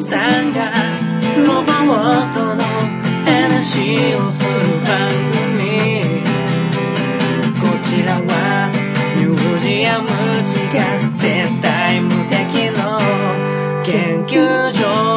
さんがロボットの話をする番組。こちらはミュージアム違う絶対無敵の研究所。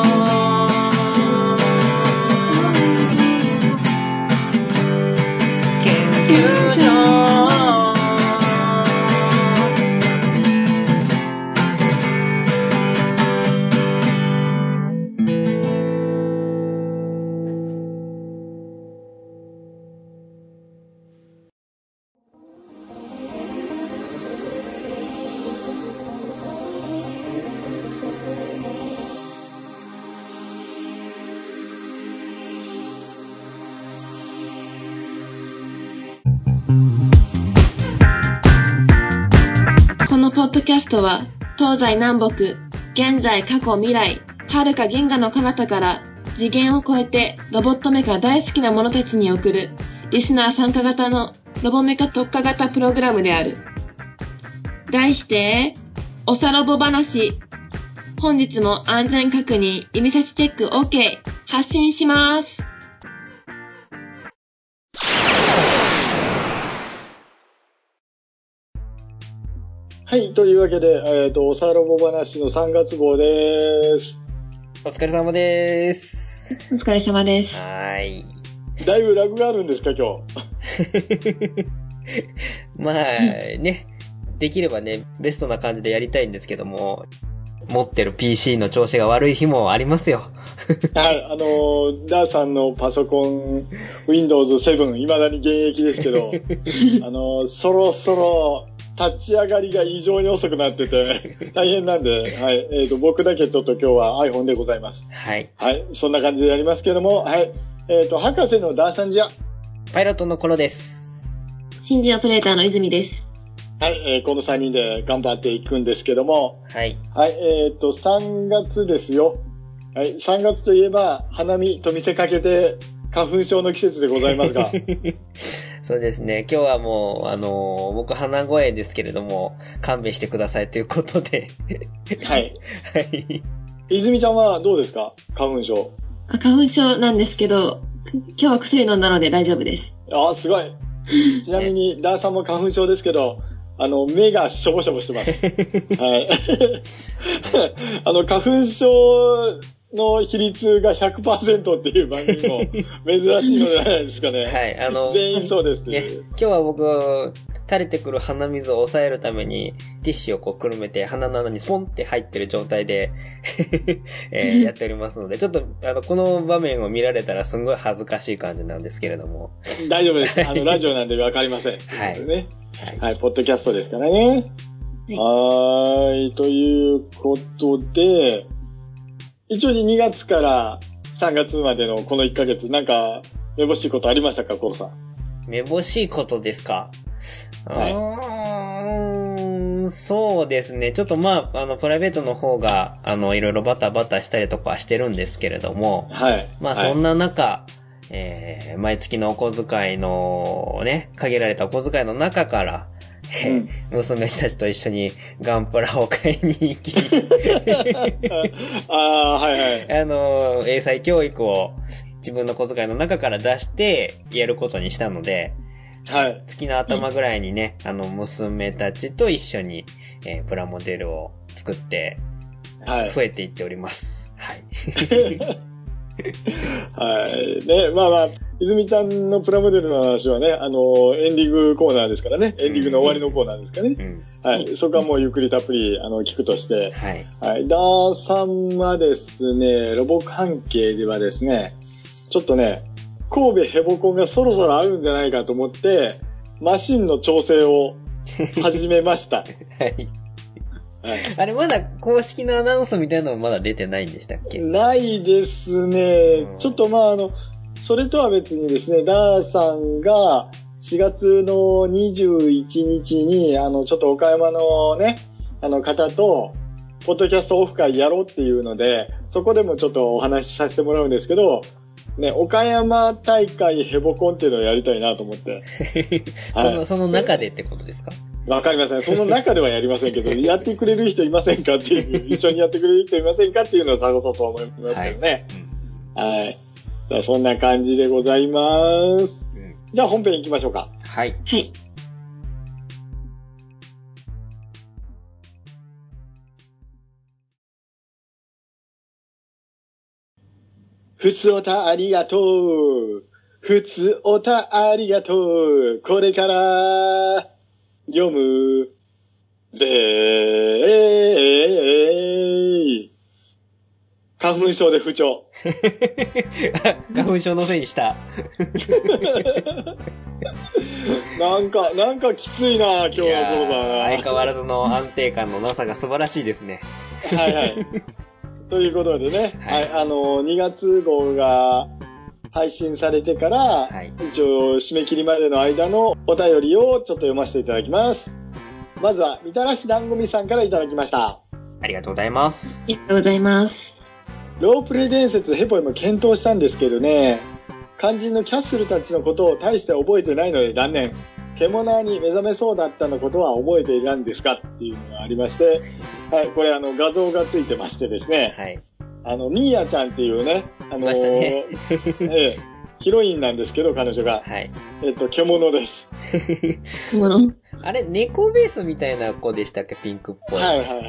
このポッドキャストは東西南北、現在、過去、未来、遥か銀河の彼方から次元を超えてロボットメカ大好きな者たちに送るリスナー参加型のロボメカ特化型プログラムである。題して、おさロボ話。本日も安全確認、指差しチェック OK。発信します。 はい、というわけで、おさロボ話の3月号です。 お疲れ様です。 お疲れ様です。 はい。 だいぶラグがあるんですか、今日。 まあね、できればね、ベストな感じでやりたいんですけども、持ってる PC の調子が悪い日もありますよ。 はい、ダーさんのパソコン、Windows 7、未だに現役ですけど、そろそろ、立ち上がりが異常に遅くなってて大変なんで、はい、僕だけちょっと今日は iPhone でございます。 はい。 はい、そんな感じでやりますけども、はい、博士のダーサンジャ。 パイロットのコロです。 新人オペレーターの泉です。 はい、この3人で頑張っていくんですけども、 はい。 はい、3月ですよ。はい、3月といえば、花見と見せかけて、花粉症の季節でございますが。 そうですね。今日はもう、僕鼻声ですけれども、勘弁してくださいということで。 はい。 はい。 泉ちゃんはどうですか？花粉症。 花粉症なんですけど、今日は薬飲んだので大丈夫です。 あ、すごい。ちなみに、ダーさんも花粉症ですけど、目がしょぼしょぼしてます。はい。花粉症の比率が 100% っていう番組も珍しいのではないですかね。 はい、 全員そうです。 ね、今日は僕、垂れてくる鼻水を抑えるために、ティッシュをこうくるめて鼻の穴にスポンって入ってる状態で、やっておりますので、ちょっと、この場面を見られたらすんごい恥ずかしい感じなんですけれども。 大丈夫です。ラジオなんでわかりません。 はい。 ね。はい、ポッドキャストですからね。はい。ということで、一応2月から3月までのこの1ヶ月、なんか、めぼしいことありましたか、コロさん。 めぼしいことですか？ はい。 そうですね。ちょっとまあ、プライベートの方が、いろいろバタバタしたりとかはしてるんですけれども、 はい。 まあ、そんな中、毎月のお小遣いのね、限られたお小遣いの中から、娘たちと一緒にガンプラを買いに行きはいはい。 英才教育を自分の小遣いの中から出してやることにしたので、 はい。 月の頭ぐらいにね、娘たちと一緒に、プラモデルを作って、増えていっております。はい。 はい。ね、まあまあ、泉ちゃんのプラモデルの話はね、エンディングコーナーですからね。エンディングの終わりのコーナーですからね。はい。そこはもうゆっくりたっぷり、聞くとして。 はい。 はい。ダーさんはですね、ロボ関係ではですね、ちょっとね、神戸ヘボコンがそろそろあるんじゃないかと思って、マシンの調整を始めました。 はい。はい、あれまだ公式のアナウンスみたいなのまだ出てないんでしたっけ？ ないですね。ちょっとまあそれとは別にですね、ダーさんが4月の21日に、ちょっと岡山のね、方と、ポッドキャストオフ会やろうっていうので、そこでもちょっとお話しさせてもらうんですけど、ね、岡山大会ヘボコンっていうのをやりたいなと思って。 はい、その中でってことですか？ わかりません。その中ではやりませんけど、やってくれる人いませんかっていう、一緒にやってくれる人いませんかっていうのを探そうと思いますけどね。はい。じゃあそんな感じでございます。じゃあ本編行きましょうか。 はい。 はい。 ふつおたありがとう。ふつおたありがとう。これから読むぜ。花粉症で不調。 花粉症のせいにした。 なんかきついな、今日の頃だな。 相変わらずの安定感のなさが素晴らしいですね。 はいはい。ということでね、はい、2月号が配信されてから、はい、一応締め切りまでの間のお便りをちょっと読ませていただきます。まずは、みたらし団子みさんからいただきました。 ありがとうございます。 ありがとうございます。 ロープレイ伝説ヘポイも検討したんですけどね、肝心のキャッスルたちのことを大して覚えてないので断念。獣に目覚めそうだったのことは覚えていたんですかっていうのがありまして、はい、これ画像がついてましてですね、はい、ミーヤちゃんっていうね、ヒロインなんですけど、彼女が。はい。獣です。 獣あれ、猫ベースみたいな子でしたっけ、ピンクっぽい。 はいはいはい。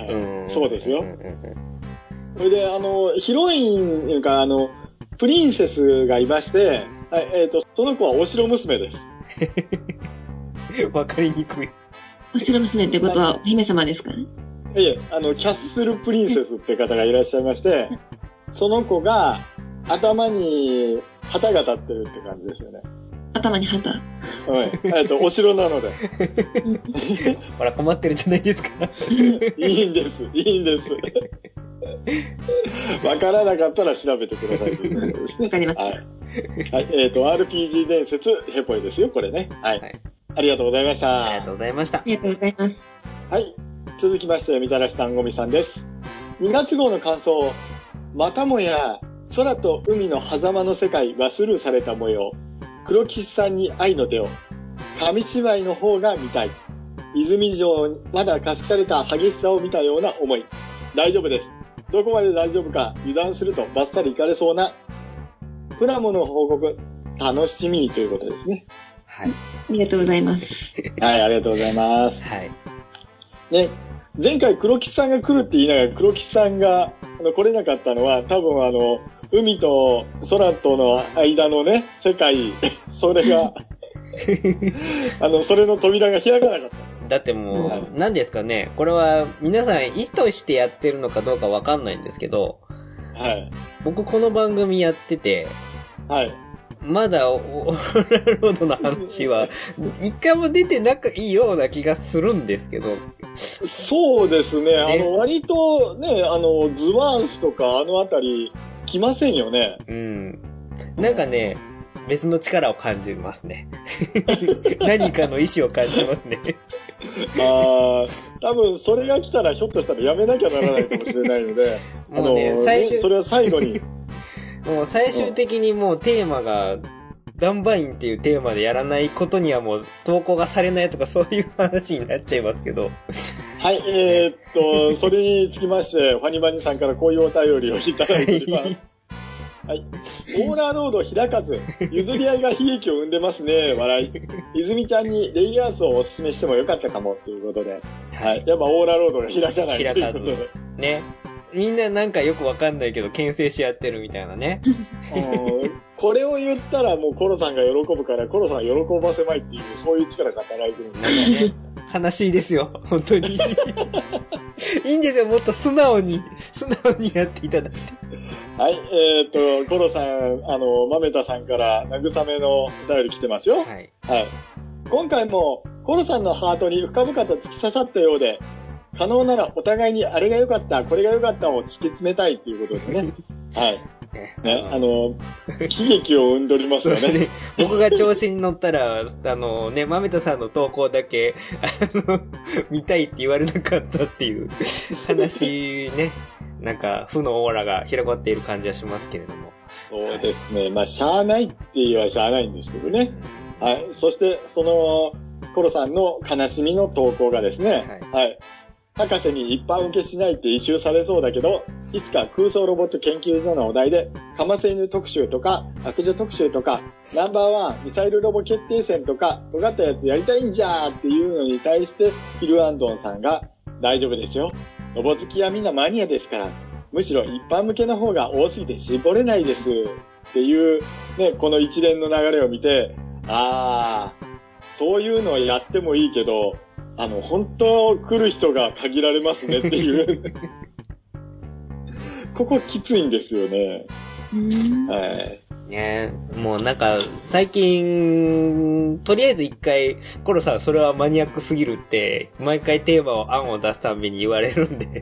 そうですよ。それで、ヒロインが、プリンセスがいまして、はい、その子はお城娘です。 わかりにくい。 お城娘ってことは、姫様ですかね？ いえ、キャッスルプリンセスって方がいらっしゃいまして、その子が、頭に旗が立ってるって感じですよね。 頭に旗？ はい。お城なので。 ほら、困ってるじゃないですか。 いいんです。わからなかったら調べてくださいということですね。 わかりました。はい。 はい。RPG 伝説、ヘポイですよ、これね。はい。はい、ありがとうございました。 ありがとうございました。 ありがとうございます。 はい。続きまして、みたらし団子みさんです。2月号の感想。またもや、空と海の狭間の世界はスルーされた模様。黒騎士さんに愛の手を。紙芝居の方が見たい。泉城まだ隠された激しさを見たような思い。大丈夫です。どこまで大丈夫か油断するとバッサリいかれそうなプラモの報告楽しみということですね。 はい。ありがとうございます。 はい、ありがとうございます。 はい。 ね、前回黒騎士さんが来るって言いながら黒騎士さんが来れなかったのは多分海と空との間のね、世界、それが、それの扉が開かなかった。 だってもう、何ですかね、これは皆さん意図してやってるのかどうかわかんないんですけど、はい。僕この番組やってて、はい。まだオーラロードの話は一回も出てないような気がするんですけど。 そうですね。割とね、ズワーンスとかあたり来ませんよね。 うん。なんかね、別の力を感じますね。何かの意志を感じますね。 多分それが来たらひょっとしたらやめなきゃならないかもしれないので、もうね、それは最後に。 もう最終的にもうテーマが、ダンバインっていうテーマでやらないことにはもう投稿がされないとかそういう話になっちゃいますけど。 はい、それにつきまして、ファニバニさんからこういうお便りをいただいております。はい。オーラーロード開かず、譲り合いが悲劇を生んでますね。笑い。泉ちゃんにレイヤースをお勧めしてもよかったかもということで。はい。やっぱオーラーロードが開かないということで。 ね。みんななんかよくわかんないけど、牽制し合ってるみたいなね。 これを言ったらもうコロさんが喜ぶから、コロさんが喜ばせまいっていう、そういう力が働いてるんですね。悲しいですよ、本当に。いいんですよ、もっと素直にやっていただいて。 はい、コロさん、マメタさんから慰めのお便り来てますよ。はい。はい。今回も、コロさんのハートに深々と突き刺さったようで、可能ならお互いにあれが良かった、これが良かったを突き詰めたいっていうことでね。はい。ね、喜劇を生んでおりますよね。 僕が調子に乗ったら、ね、マメタさんの投稿だけ、見たいって言われなかったっていう、悲しいね、なんか、負のオーラが広がっている感じはしますけれども。 そうですね。まあ、しゃあないって言えばしゃあないんですけどね。はい。そして、 コロさんの悲しみの投稿がですね、はい。博士に一般受けしないって一周されそうだけど、いつか空想ロボット研究所のお題で、カマセイヌ特集とか、悪女特集とか、ナンバーワンミサイルロボ決定戦とか、尖ったやつやりたいんじゃーっていうのに対して、ヒルアンドンさんが、大丈夫ですよ。ロボ好きはみんなマニアですから、むしろ一般向けの方が多すぎて絞れないです。っていう、ね、この一連の流れを見て、そういうのはやってもいいけど、本当来る人が限られますねっていう。ここきついんですよね。 ねもうなんか、最近、とりあえず一回、コロさんそれはマニアックすぎるって、毎回テーマを案を出すたびに言われるんで。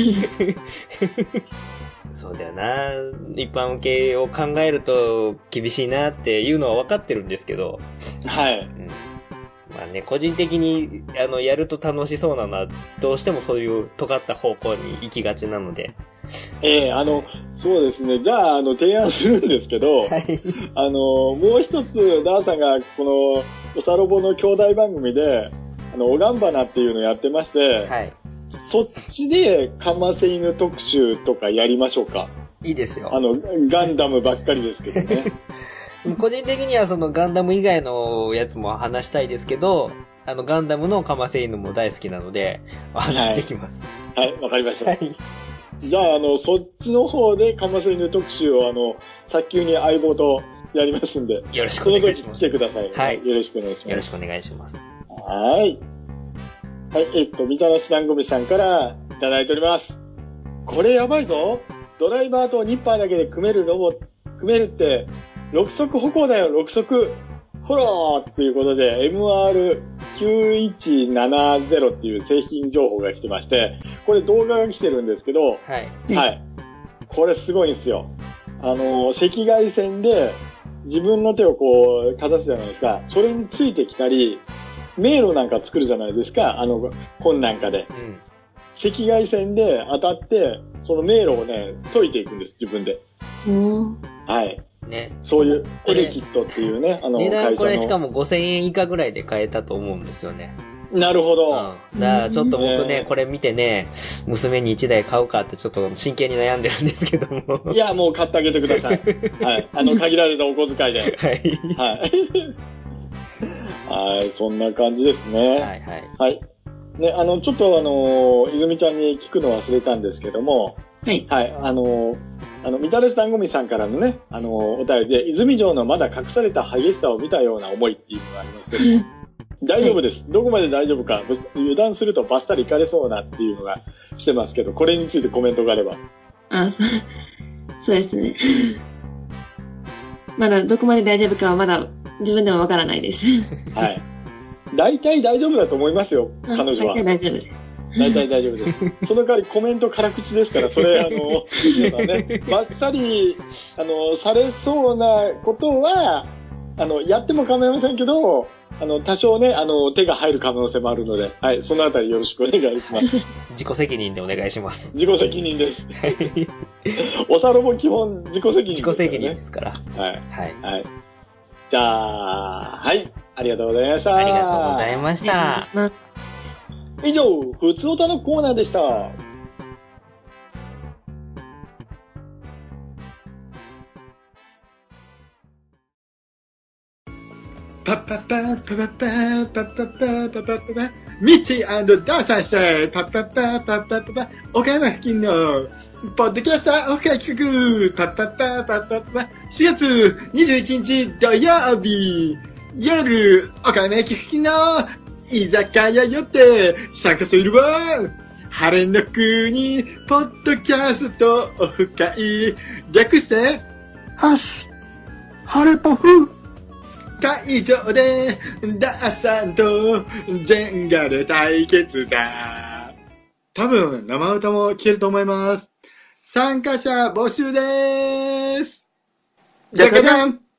そうだよな。一般受けを考えると厳しいなっていうのは分かってるんですけど。 はい。 まあね、個人的に、やると楽しそうなのは、どうしてもそういう尖った方向に行きがちなので。 そうですね。じゃあ、提案するんですけど、はい、もう一つ、ダーさんが、この、おさロボの兄弟番組で、おがんばなっていうのをやってまして、はい、そっちで、カマセイヌ特集とかやりましょうか。 いいですよ。 ガンダムばっかりですけどね。 個人的にはそのガンダム以外のやつも話したいですけど、ガンダムのカマセイヌも大好きなので、お話してきます。 はい、わかりました。はい。じゃあ、そっちの方でカマセイヌ特集を、早急に相棒とやりますんで。 よろしくお願いします。 その時来てください。 はい。 よろしくお願いします。 よろしくお願いします。 はい。はい、みたらし団子飯さんからいただいております。これやばいぞ。ドライバーとニッパーだけで組めるって、6速歩行だよ、6速。フォローっていうことで、MR9170 っていう製品情報が来てまして、これ動画が来てるんですけど、はい。はい。これすごいんですよ。赤外線で自分の手をこう、かざすじゃないですか。それについてきたり、迷路なんか作るじゃないですか。本なんかで。うん。赤外線で当たって、その迷路をね、解いていくんです、自分で。はい。ね。そういう、エレキットっていうね、 値段これしかも5000円以下ぐらいで買えたと思うんですよね。 なるほど。 だからちょっと僕ね、これ見てね、娘に1台買うかってちょっと真剣に悩んでるんですけども。 いや、もう買ってあげてください。はい。限られたお小遣いで。はい。はい。はい、そんな感じですね。はいはい。はい。ね、ちょっと泉ちゃんに聞くの忘れたんですけども、はい。はい。みたらし団子みさんからのね、お便りで、泉城のまだ隠された激しさを見たような思いっていうのがありますけど、大丈夫です。どこまで大丈夫か、油断するとバッサリいかれそうなっていうのが来てますけど、これについてコメントがあれば。 そうですね。まだどこまで大丈夫かはまだ自分でもわからないです。はい。 大体大丈夫だと思いますよ、彼女は。 大体大丈夫です。 大体大丈夫です。その代わりコメント辛口ですから、それ、皆さんね、バッサリ、されそうなことは、やっても構いませんけど、多少ね、手が入る可能性もあるので、はい、そのあたりよろしくお願いします。 自己責任でお願いします。 自己責任です。おさろも基本自己責任ですからね。 自己責任ですから。 はい。はい。はい。じゃあ、はい、ありがとうございました。 ありがとうございました。 以上、ふつおたのコーナーでした。パッパッパッパッパッパッパッパッパッパッパッパッパミッチー&ダーさんしてパッパッパッパッパッパッパ岡山付近のポッドキャスターオフ会企画パッパッパッパッパッパ4月21日土曜日夜岡山駅付近の居酒屋寄って参加するわ。晴れの国ポッドキャストオフ会略してハッシュ晴れポフ会場でダーさんとジェンガで対決だ。多分生歌も聞けると思います。参加者募集でーす。じゃかじゃん。